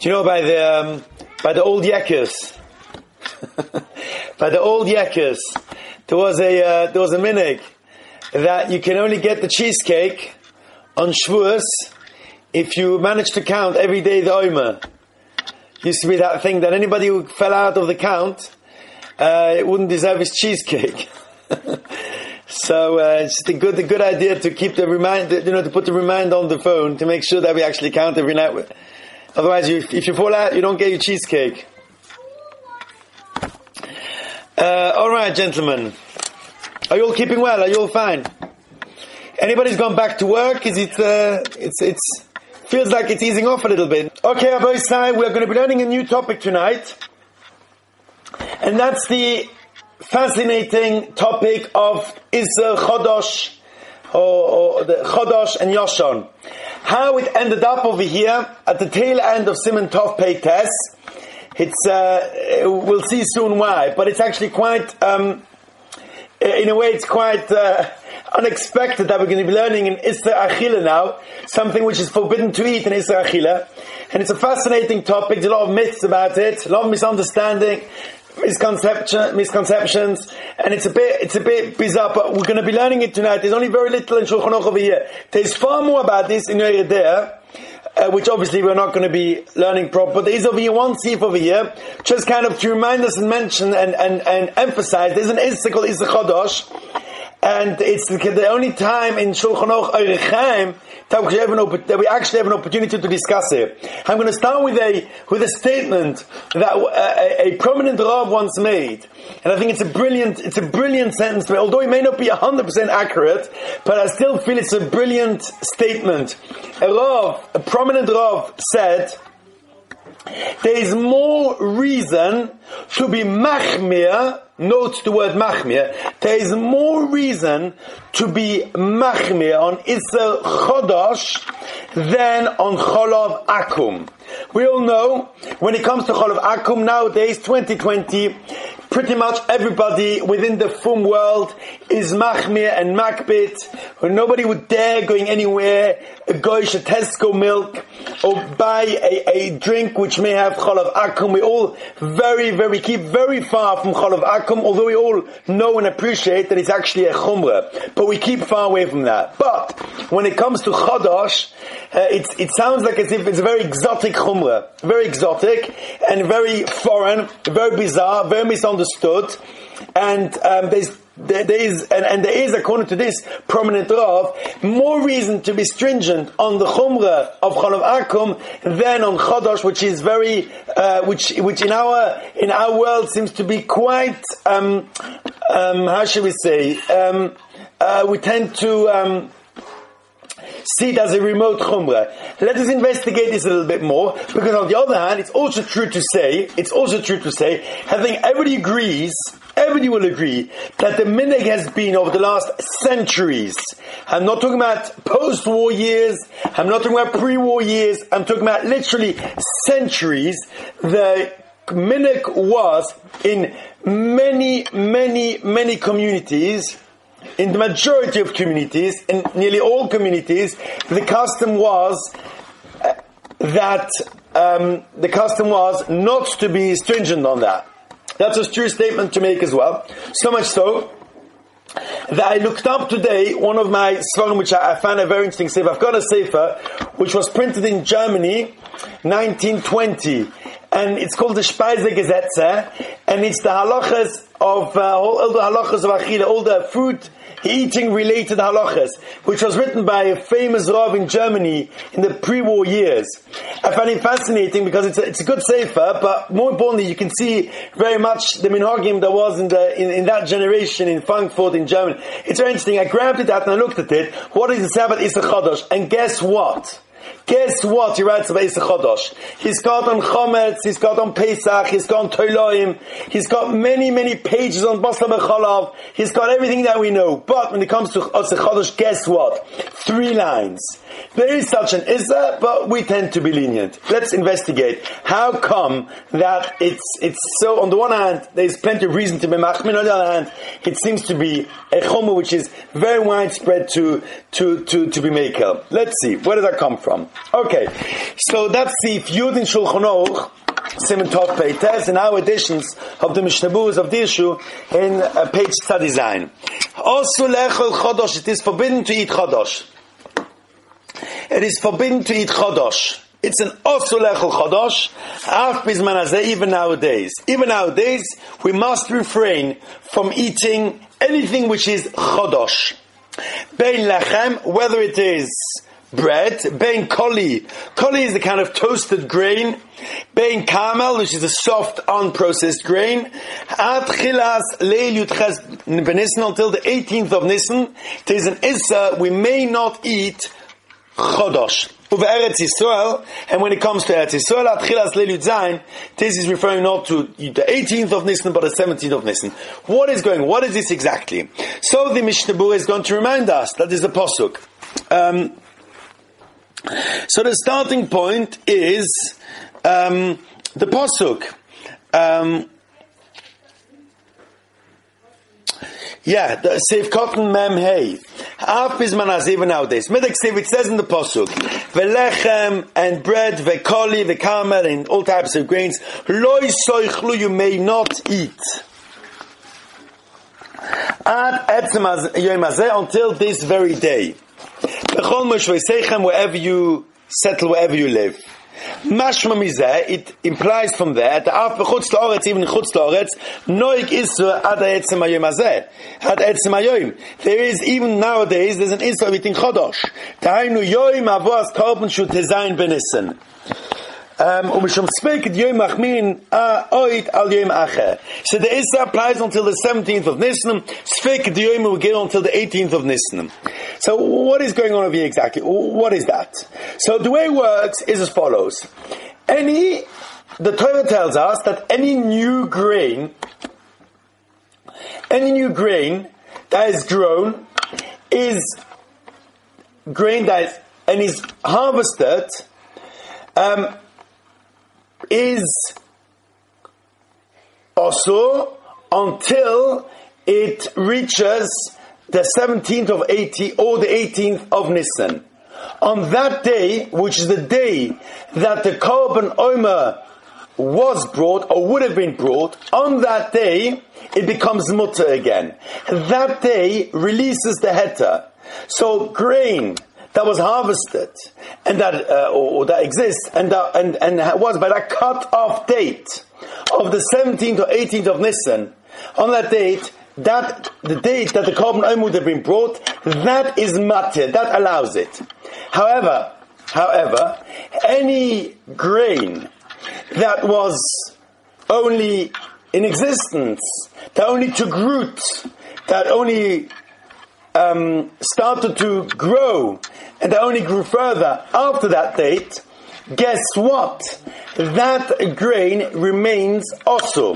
Do you know by the old Yekkers? By the old Yekkers, there was a minhag that you can only get the cheesecake on Shavuos if you manage to count every day the Omer. Used to be that thing that anybody who fell out of the count, it wouldn't deserve his cheesecake. So it's a good idea to keep the reminder, to put the reminder on the phone to make sure that we actually count every night. Otherwise, if you fall out, you don't get your cheesecake. All right, gentlemen. Are you all keeping well? Are you all fine? Anybody's gone back to work? Is it? It's feels like it's easing off a little bit. Okay, Abba Yisai, we're going to be learning a new topic tonight, and that's the fascinating topic of Isser Chodosh, or the Chodosh and Yoshon. How it ended up over here at the tail end of Siman Tov Pei Tes. We'll see soon why, but it's actually quite, in a way, it's quite unexpected that we're going to be learning in Isser Achila now, something which is forbidden to eat in Isser Achila, and it's a fascinating topic. There's a lot of myths about it, a lot of misunderstanding, misconceptions, and it's a bit bizarre, but we're going to be learning it tonight. There's only very little in Shulchan Aruch over here. There's far more about this in Yoreh De'ah, which obviously we're not going to be learning proper, but there is over here one sif over here, just kind of to remind us and mention and emphasize, there's an Isser called Isser Chodosh, and it's the only time in Shulchan Aruch Orach Chaim that we actually have an opportunity to discuss it. I'm going to start with a statement that a prominent Rav once made, and I think it's a brilliant sentence. Although it may not be 100% accurate, but I still feel it's a brilliant statement. A prominent Rav said, there is more reason to be machmir. Note the word machmir. There is more reason to be machmir on Isser Chodosh than on Cholav Akum. We all know, when it comes to Cholav Akum nowadays, 2020, pretty much everybody within the Fum world is machmir and makbit. Nobody would dare going anywhere, goish a Tesco milk, or buy a drink which may have Cholav Akum. We all keep very far from Cholav Akum, although we all know and appreciate that it's actually a chumrah. But we keep far away from that. But when it comes to Chodosh, it sounds like as if it's a very exotic chumrah. Very exotic and very foreign, very bizarre, very misunderstood. And there is, according to this prominent Rav, more reason to be stringent on the chumrah of Cholav Akum than on Chodosh, which is very, which in our world seems to be quite, how should we say, we tend to, see it as a remote chumrah. Let us investigate this a little bit more, because on the other hand, it's also true to say, I think everybody will agree that the minhag has been over the last centuries. I'm not talking about post-war years, I'm not talking about pre-war years, I'm talking about literally centuries. The minhag was in many communities, in the majority of communities, in nearly all communities, the custom was not to be stringent on that. That's a true statement to make as well. So much so that I looked up today one of my svarim, which I found a very interesting sefer. I've got a sefer which was printed in Germany, 1920, and it's called the Speisegesetze, and it's the halachas of all the halachas of Achila, all the food eating related halachas, which was written by a famous Rav in Germany in the pre-war years. I find it fascinating because it's a good sefer, but more importantly, you can see very much the minhagim that was in that generation in Frankfurt in Germany. It's very interesting. I grabbed it out and I looked at it. What is the Sabbath Isser Chodosh? And guess what? Guess what he writes about Isser Chodosh? He's got on Chometz, he's got on Pesach, he's got on Toiloim, he's got many pages on Basar B'Chalav, he's got everything that we know. But when it comes to Isser Chodosh, guess what? 3 lines. There is such an Isser, but we tend to be lenient. Let's investigate. How come that it's so, on the one hand, there's plenty of reason to be machmir, on the other hand, it seems to be a chomer which is very widespread to be makel. Let's see, where did that come from? Okay, so that's the Yud in Shulchan Aruch, Siman Tov Peites, in our editions of the Mishnah Berurah of the issue in page Tzadi Zayin. Also, lechol chodosh, it is forbidden to eat chodosh. It is forbidden to eat chodosh. It's an also lechol chodosh, af bizman hazeh, even nowadays. Even nowadays, we must refrain from eating anything which is chodosh. Bein lechem, whether it is bread, bein koli. Koli is the kind of toasted grain. Bein kamel, which is a soft, unprocessed grain. Ad chilas leil yudches b'Nisan, until the 18th of Nisan. It is an issa, we may not eat chodosh. Uve Eretz Yisrael, and when it comes to Eretz Yisrael, ad chilas leil yudzayin, this is referring not to the 18th of Nisan, but the 17th of Nisan. What is this exactly? So the Mishnah Berurah is going to remind us, that is the Pasuk. So the starting point is the Pasuk. The Seif Cotton Mem Hey. Af bizman hazeh, even nowadays. Medaksiv, it says in the Pasuk, velechem and bread, vekoli, vekamel, and all types of grains. Loi soichlu, you may not eat. Ad etzem yom hazeh, until this very day. Wherever you settle, wherever you live. Mashma mizeh, it implies from there that after chutz la'aretz, even in chutz la'aretz, noig isur ad etzem hayom hazeh, ad etzem hayom. There is, even nowadays, there's an isur of eating chodosh. Ta'aynu yoim avos korban shu tezayin b'Nisan. So the Issa applies until the 17th of Nisan. Sfeik Diyoim will get until the 18th of Nisan. So what is going on over here exactly? What is that? So the way it works is as follows. The Torah tells us that any new grain that is grown is grain that is harvested, is also until it reaches the 17th of 80 or the 18th of Nisan. On that day, which is the day that the Korban Omer was brought or would have been brought, on that day it becomes mutter again. That day releases the heter. So grain that was harvested and that or that exists and was by that cut-off date of the 17th or 18th of Nisan, on that date, the date that the Korban Omer would have been brought, that is matir, that allows it. However, any grain that was only in existence, that only took root, that only started to grow, and that only grew further after that date, guess what? That grain remains also.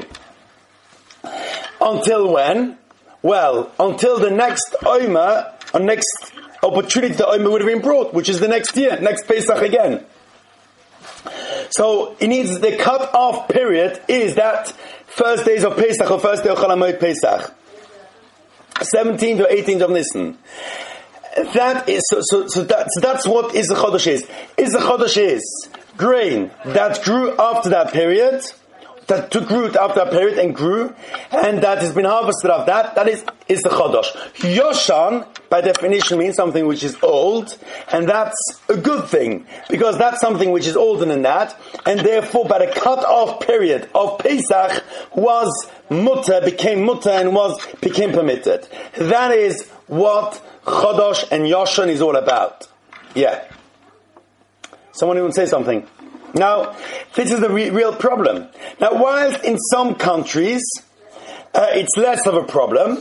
Until when? Well, until the next Omer, or next opportunity the Omer would have been brought, which is the next year, next Pesach again. So it needs, the cut-off period is that first days of Pesach or first day of Chol HaMoed Pesach. 17th or 18th of Nisan. That is so that's what is the chodosh is. Is the chodosh is grain that grew after that period, that took root after that period and grew, and that has been harvested of that. That is the chodosh. Yoshan, by definition, means something which is old, and that's a good thing because that's something which is older than that, and therefore, by the cut-off period of Pesach, was mutter, became mutter, and became permitted. That is what chodosh and Yoshan is all about. Yeah. Someone who would say something. Now, this is the real problem. Now, whilst in some countries it's less of a problem,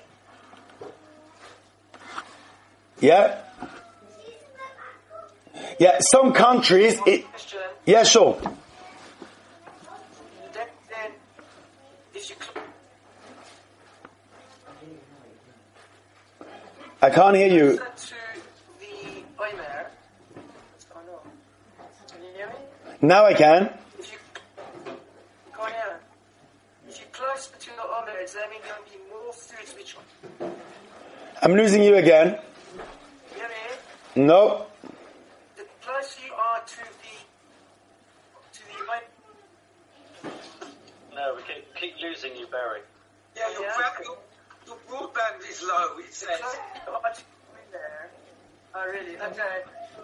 some countries, sure. I can't hear you. Now I can. If you close between the Omer, does that mean there will be more foods which... I'm losing you again. You hear me? No. The close you are to the No, we keep losing you, Barry. Yeah, your broadband is low, it says. there. Oh, really? Okay.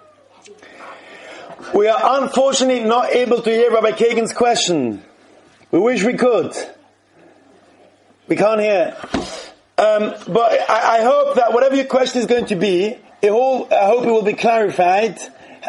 We are unfortunately not able to hear Rabbi Kagan's question. We wish we could. We can't hear. But I hope that whatever your question is going to be, I hope it will be clarified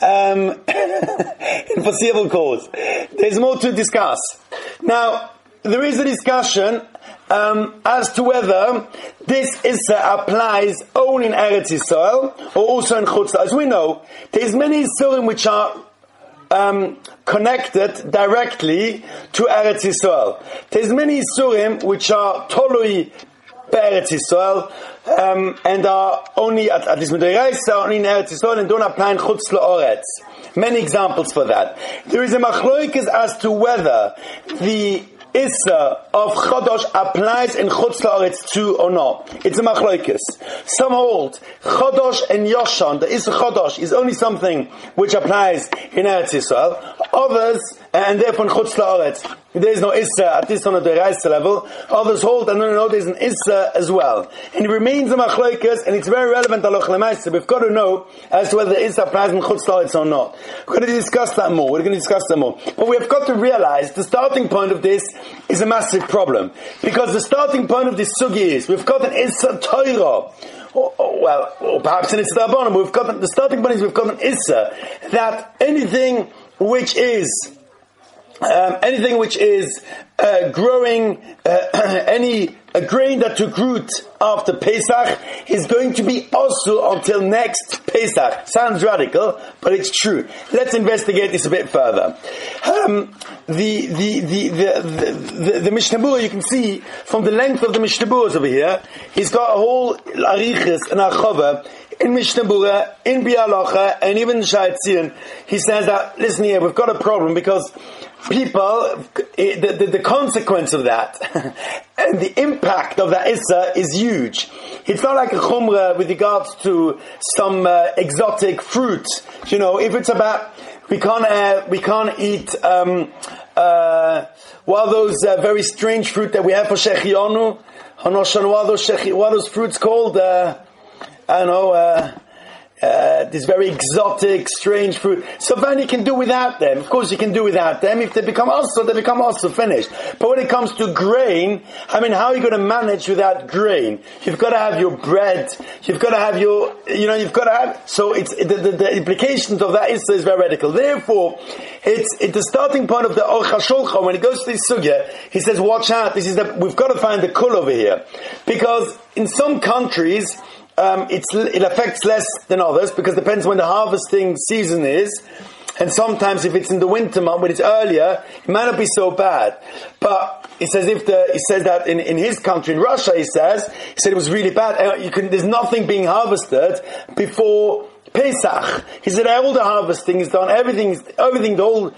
in foreseeable course. There's more to discuss. Now, there is a discussion as to whether this Issa applies only in Eretz Yisrael or also in Chutz. As we know, there's many Isurim which are connected directly to Eretz Yisrael. There's many Isurim which are totally Eretz Yisrael and are only at least Midiraisa, only in Eretz Yisrael and don't apply in Chutz La'oretz. Many examples for that. There is a machloikis as to whether the Issa of Chodosh applies in Chutz La'oretz too or not. It's a machloikis. Some hold Chodosh and Yoshan, the Issa Chodosh, is only something which applies in Eretz Yisrael. Others, and therefore in Chutz La'oretz, there is no Issa, at least on the Deraisa level. Others hold, and no, there's an Issa as well. And it remains a machloikis, and it's very relevant to Halacha L'Maaseh. We've got to know as to whether the Issa applies in Chutz La'oretz or not. We're going to discuss that more. But we've got to realize the starting point of this is a massive problem. Because the starting point of this sugi is, we've got an Issa Torah. Or perhaps an Issa D'Rabbanan, but the starting point is we've got an Issa, that anything which is growing, a grain that took root after Pesach is going to be also until next Pesach. Sounds radical, but it's true. Let's investigate this a bit further. The Mishnah Berurah, you can see from the length of the Mishnah Berurah over here, he's got a whole arichas and achava in Mishnah Berurah, in Bialacha, and even in Sha'ar HaTziyun. He says that, listen here, we've got a problem because people, the consequence of that and the impact of that Issa is huge. It's not like a chumrah with regards to some exotic fruit. You know, if it's about we can't eat one of those very strange fruit that we have for Shechianu. What are those fruits called? I don't know. This very exotic, strange fruit. So then you can do without them. Of course you can do without them. If they become also finished. But when it comes to grain, I mean, how are you going to manage without grain? You've got to have your bread. You've got to have so it's, the implications of that is very radical. Therefore, it's the starting point of the Aruch HaShulchan. When he goes to this sugya, he says, watch out, we've got to find the kul over here. Because in some countries, it affects less than others because it depends when the harvesting season is, and sometimes if it's in the winter month when it's earlier, it might not be so bad. But he says that in his country, in Russia, he said it was really bad. There's nothing being harvested before Pesach. He said all the harvesting is done, everything, the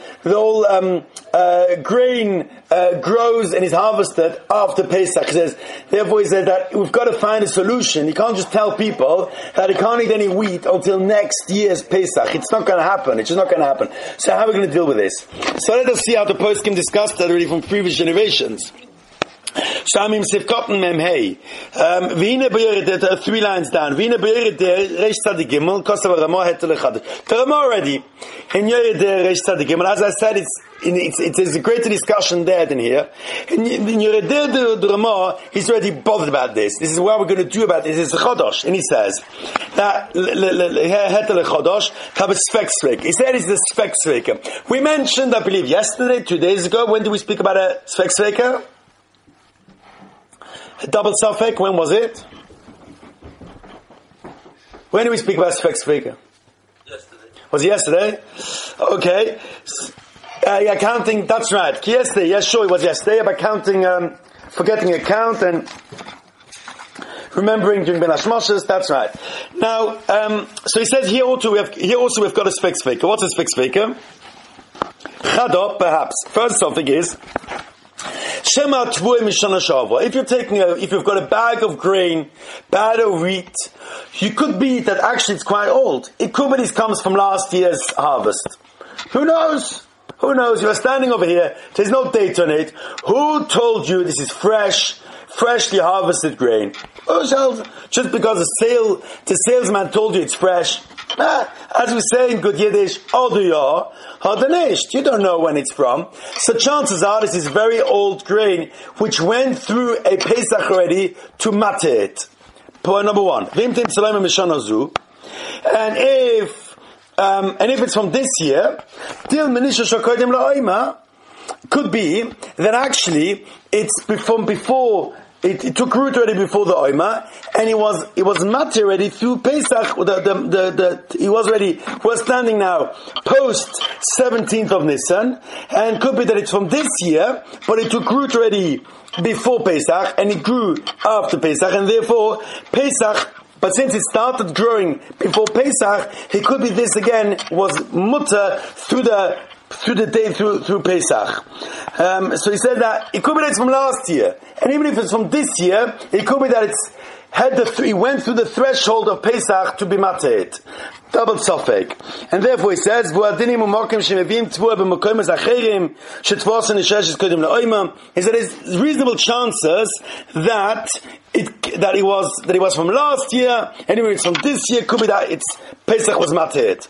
whole grain grows and is harvested after Pesach. He says that we've got to find a solution. You can't just tell people that they can't eat any wheat until next year's Pesach. It's not going to happen. It's just not going to happen. So how are we going to deal with this? So let us see how the poskim discussed that already from previous generations. Shamim Sivkotten Memhei. V'hine b'yered, 3 lines down. V'hine b'yered Reish Tzadik Gimel, Kosav Ramah Hetel Echad. The Ramah already in Yered Reish Tzadik Gimel. As I said, it's a greater discussion there than here. In Yered the Ramah, he's already bothered about this. This is what we're going to do about this. It's a Chodosh, and he says that Hetel Chodosh have a Sfek Svek. He said it's the Sfek Svek. We mentioned, I believe, yesterday, 2 days ago. When did we speak about a Sfek Svek? Double suffix, when was it? When did we speak about Sfek Sveka? Yesterday. Was it yesterday? Okay. Counting, that's right. Yesterday, yes, sure, it was yesterday, about counting, forgetting a count and remembering during Ben Hashmoshes, that's right. Now, so he says here also we've got a Sfek Sveka. What's a Sfek Sveka? Chadop, perhaps. First topic is, If you've got a bag of grain, bag of wheat, you could be that actually it's quite old. It could be this comes from last year's harvest. Who knows? Who knows? You are standing over here. There's no date on it. Who told you this is freshly harvested grain? Just because the salesman told you it's fresh. As we say in good Yiddish, you don't know when it's from. So chances are this is very old grain which went through a Pesach already to mate it. Point number one. And if it's from this year, could be that actually it's from before. It took root already before the Oima, and it was mati already through Pesach. He was standing now post 17th of Nisan, and could be that it's from this year, but it took root already before Pesach, and it grew after Pesach, and therefore Pesach. But since it started growing before Pesach, it could be this again was mutter through the day through Pesach. So he said that it could be that it's from last year, and even if it's from this year, it could be that it went through the threshold of Pesach to be matet. Double sofek. And therefore he says, he said there's reasonable chances that it was from last year, and even if it's from this year, could be that it's Pesach was matet.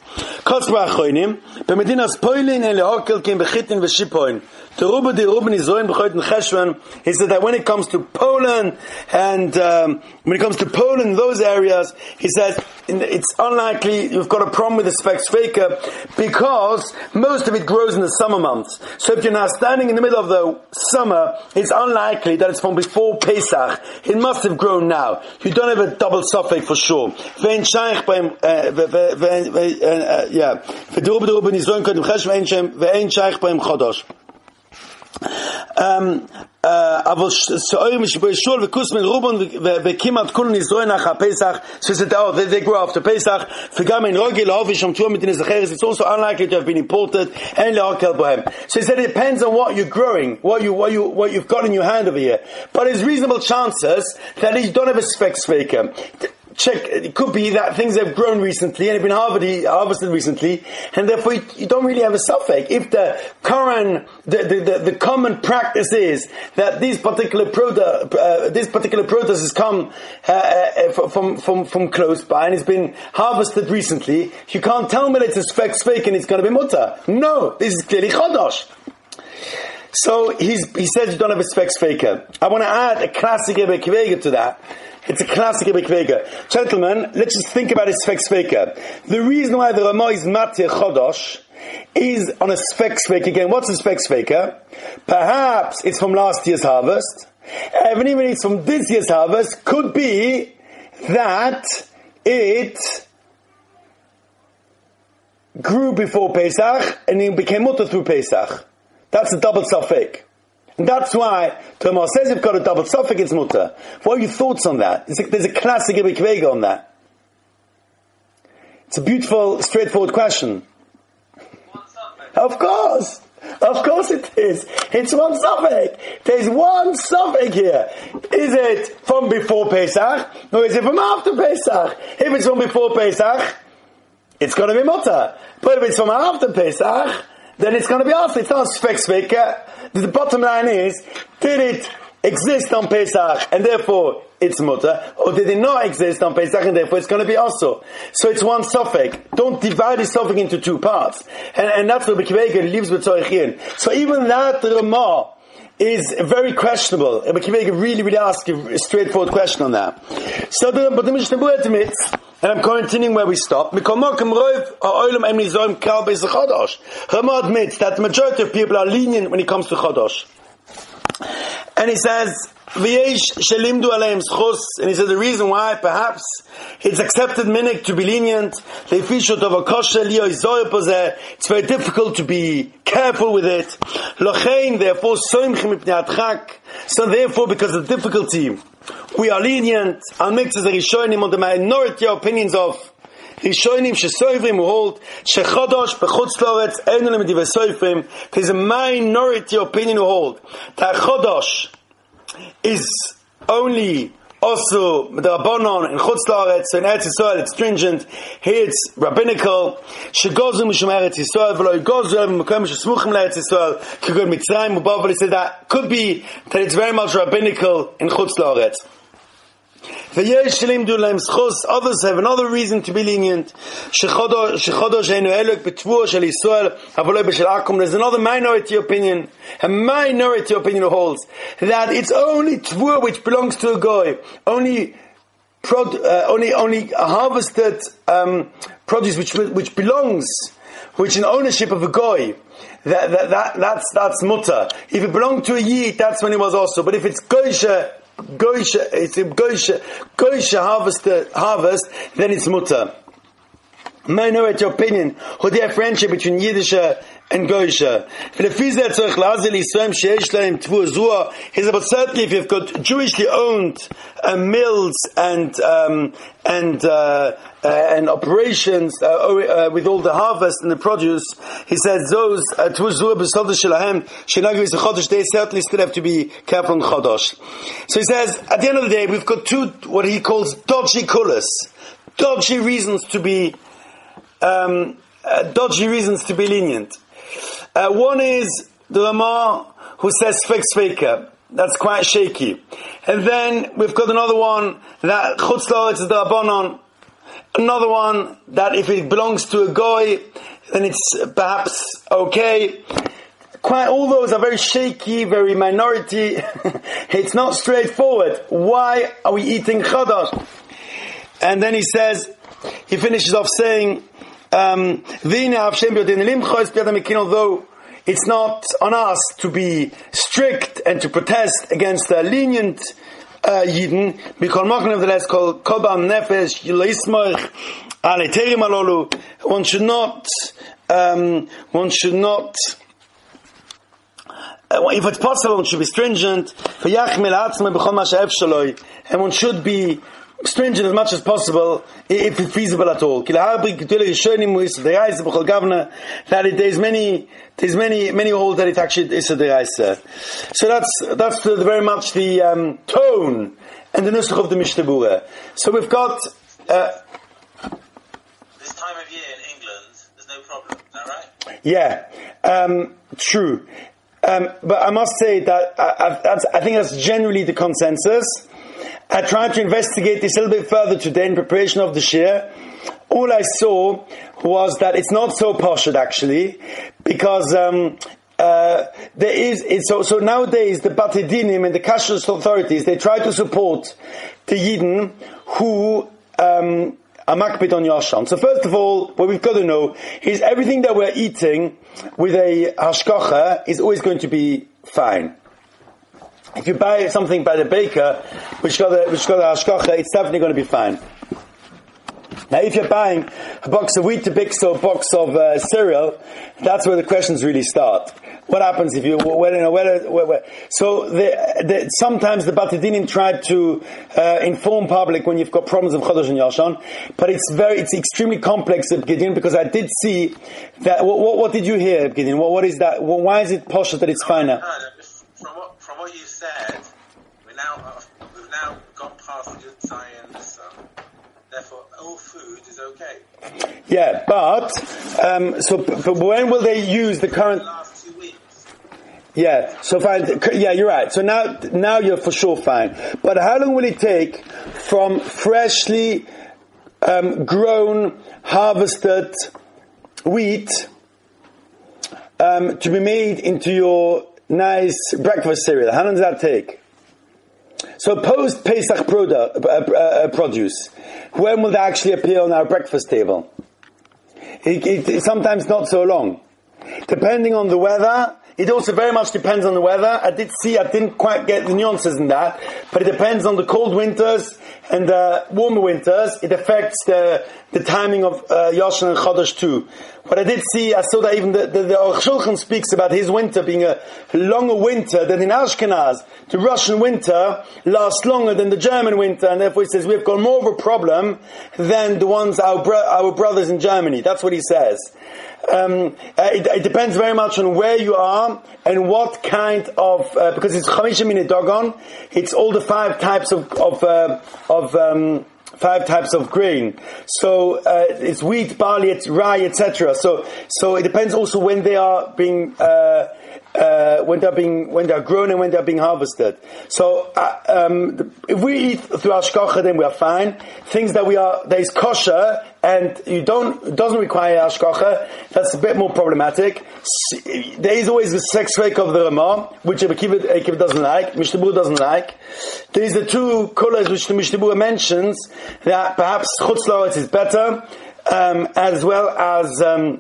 He said that when it comes to Poland and those areas, he says it's unlikely you've got a problem with the Spek Sveika because most of it grows in the summer months. So if you're now standing in the middle of the summer, it's unlikely that it's from before Pesach. It must have grown now. You don't have a double suffix for sure. So he said, they grow after Pesach. It's also unlikely to have been imported. So he said it depends on what you're growing, what you've got in your hand over here. But there's reasonable chances that you don't have a spek sveika. Check, it could be that things have grown recently and have been harvested recently, and therefore you don't really have a suffix. If the common practice is that this particular product has come from close by and it's been harvested recently, you can't tell me that it's a spek and it's going to be mutter. No, this is clearly chodosh. So he says you don't have a spek faker. I want to add a classic Rebbe Kvega to that. It's a classic Rebbe Kvega. Gentlemen, let's just think about a spek faker. The reason why the Ramah is matir chodosh is on a spek faker. Again, what's a spek faker? Perhaps it's from last year's harvest. And even if it's from this year's harvest, could be that it grew before Pesach and it became mutter through Pesach. That's a double suffix. And that's why Tomar says you've got a double suffix, it's mutter. What are your thoughts on that? There's a classic Rebbe Kvega on that. It's a beautiful, straightforward question. Of course it is. It's one suffix. There's one suffix here. Is it from before Pesach, or is it from after Pesach? If it's from before Pesach, it's going to be mutter. But if it's from after Pesach, then it's going to be after. It's not spek. The bottom line is, did it exist on Pesach and therefore it's mutter, or did it not exist on Pesach and therefore it's going to be also? So it's one suffix. Don't divide the suffix into two parts. And that's what Bekivega leaves with Tzorichin. So even that Ramah is very questionable. Bekivega really asks a straightforward question on that. So but the Mishnah Berurah admits, and I'm continuing where we stopped. Ramah admits that the majority of people are lenient when it comes to Chodosh. And he says, and he said the reason why perhaps it's accepted minik to be lenient, it's very difficult to be careful with it. So therefore, because of the difficulty, we are lenient on mixes the Rishonim on the minority opinions of Rishonim shesoivrim who hold shechodosh bechutz loretz enu lemedivrei soifrim. There's a minority opinion who hold that chodosh is only also the Rabbanon in Chutz La'aretz, so in Eretz Yisrael it's stringent. Here it's rabbinical. Shegozu mishum Eretz Yisrael v'lo yigozu ev m'makom shesmuchim le'Eretz Yisrael k'god Mitzrayim u'bavel. He said that could be that it's very much rabbinical in Chutz La'aretz. Others have another reason to be lenient. There's another minority opinion. A minority opinion holds that it's only tvua which belongs to a goy. Only harvested produce which belongs, which in ownership of a goy. That's mutter. If it belonged to a yid, that's when it was also. But if it's goysha, it's a goysha harvest, then it's mutter. Minority opinion, who there friendship between Yiddisha and Goysha. He said, but certainly if you've got Jewishly owned mills and operations with all the harvest and the produce, he says those they certainly still have to be careful on Chodosh. So he says, at the end of the day, we've got two, what he calls dodgy kulas, dodgy reasons to be lenient. One is the Ramah who says Sfek Sveka. That's quite shaky. And then we've got another one that Chutz La'aretz is the Rabbanon. Another one that if it belongs to a goy, then it's perhaps okay. Quite all those are very shaky, very minority. It's not straightforward. Why are we eating Chodosh? And then he finishes off saying, although it's not on us to be strict and to protest against the lenient Yidden, nevertheless called Koban Nefesh Yilaismoich Aleterim Alolu. One should not if it's possible, one should be stringent, and one should be stringent as much as possible, if it's feasible at all. That there's many who hold that it actually is a deraisa. So that's very much the tone and the nusach of the Mishnah Berurah. So we've got this time of year in England, there's no problem. Is that right? Yeah, true. But I must say that I think that's generally the consensus. I tried to investigate this a little bit further today in preparation of the shir. All I saw was that it's not so poshut actually, because there is. So nowadays the Batei Dinim and the kashrus authorities, they try to support the Yidden who are makpid on Yashan. So first of all, what we've got to know is everything that we're eating with a hashkacha is always going to be fine. If you buy something by the baker, which got a hashkacha, it's definitely going to be fine. Now, if you're buying a box of Weetabix or a box of cereal, that's where the questions really start. What happens if you, so sometimes the Batei Dinim try to inform public when you've got problems of Chodosh and Yashan, but it's extremely complex, Gideon, because I did see that, what did you hear, Gideon? What is that? Why is it posh that it's finer? From what you said, we've now gone past Yud Zayin, therefore all food is okay. Yeah, but when will they use the current? The last 2 weeks. Yeah, so fine. Yeah, you're right. So now you're for sure fine. But how long will it take from freshly grown, harvested wheat to be made into your nice breakfast cereal? How long does that take? So post Pesach produce, when will that actually appear on our breakfast table? It's sometimes not so long. Depending on the weather, it also very much depends on the weather. I didn't quite get the nuances in that, but it depends on the cold winters and warmer winters, it affects the timing of Yoshan and Chodesh too. But I did see, I saw that even the Aruch Shulchan speaks about his winter being a longer winter than in Ashkenaz. The Russian winter lasts longer than the German winter, and therefore he says we've got more of a problem than the ones our brothers in Germany. That's what he says. It depends very much on where you are and what kind of because it's Chamisha Minei Dagon. It's all the 5 types of 5 types of grain. So it's wheat, barley, it's rye, etc. So it depends also when they are being when they're grown and when they're being harvested. So if we eat through Hashgacha, then we are fine. Things that there is kosher and it doesn't require Hashgacha, that's a bit more problematic. There is always the sex rake of the Ramah, which Akiva doesn't like, Mishnah Berurah doesn't like. There is the 2 colors which the Mishnah Berurah mentions that perhaps Chutz La'aretz is better, as well as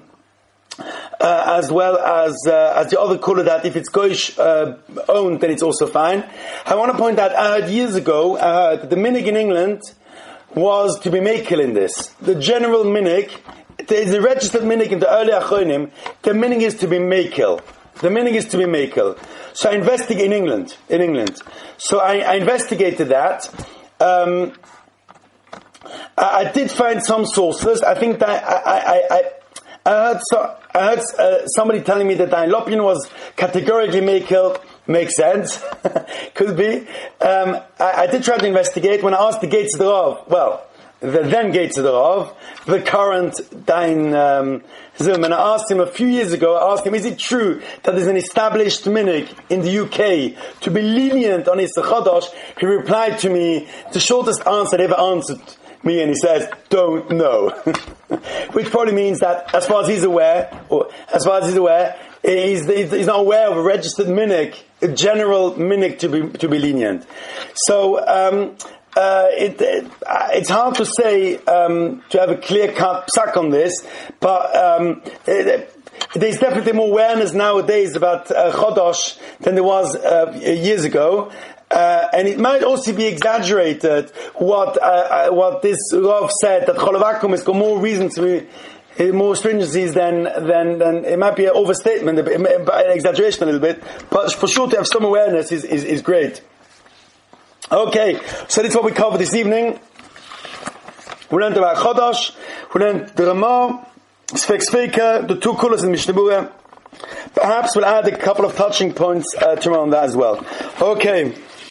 the other color that if it's Goyish owned, then it's also fine. I want to point out, I heard years ago, the minhag in England was to be mekel in this. The general minhag, there is a registered minhag in the early Achronim, the minhag is to be mekel. The minhag is to be mekel. So I investigated in England. So I investigated that. I did find some sources. I think that I heard somebody telling me that Dayan Lopin was categorically mekel. Makes sense. Could be. I did try to investigate. When I asked the Gates of the Rav, the then Gates of the Rav, the current Dayan Zilman, I asked him a few years ago, is it true that there's an established minhag in the UK to be lenient on Isser Chodesh? He replied to me, the shortest answer I ever answered me, and he says, don't know. Which probably means that as far as he's aware, he's not aware of a registered minhag, a general minhag to be lenient. So it's hard to say to have a clear-cut psak on this, but there's definitely more awareness nowadays about Chodesh than there was years ago. And it might also be exaggerated what this Rav said, that Cholav has got more reason to be more stringencies than it might be an overstatement, an exaggeration a little bit, but for sure to have some awareness is great. Okay, so that's what we covered this evening. We learned about Chodesh, we learned the Ramah, Sfek Sveka, the 2 colors in Mishnah Berurah. Perhaps we'll add a couple of touching points tomorrow on that as well. Okay.